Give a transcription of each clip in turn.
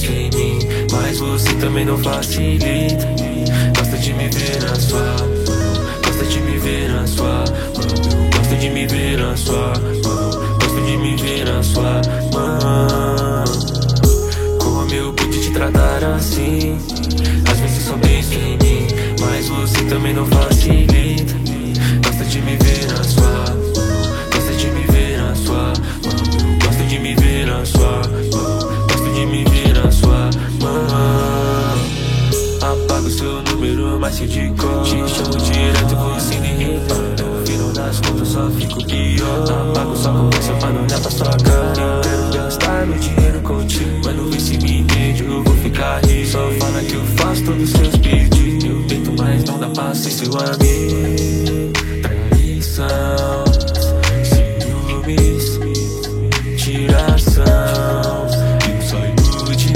penso em mim, mas você também não facilita. Gosta de me ver na sua mão, gosta de me ver na sua mão, gosta de me ver na sua mão, gosta de me ver na sua mão. Como eu pude te tratar assim? Às vezes só penso em mim, mas você também não facilita. Gosta de me ver na sua mão, gosta de me ver na sua mão, gosta de me ver na sua mão, gosta de me ver na sua mão. Apago seu número, mas sei de cor. Te chamo direto, você nem repara. No final das contas só fico pior. Apago sua conversa pra não olhar pra sua cara. Quero gastar meu dinheiro contigo, mas não vê se me entende, eu vou ficar rico. Só fala que eu faço todos os seus pedidos. Eu tento, mas não dá pra ser seu amigo. Traição, ciúmes, tiração, eu só ilude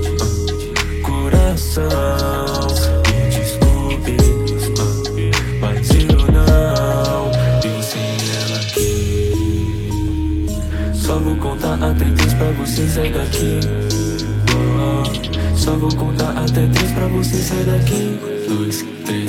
coração. Me desculpe, mas eu não vivo sem ela aqui. Só vou contar até 3 pra você sair daqui. Só vou contar até 3 pra você sair daqui. 2, 3.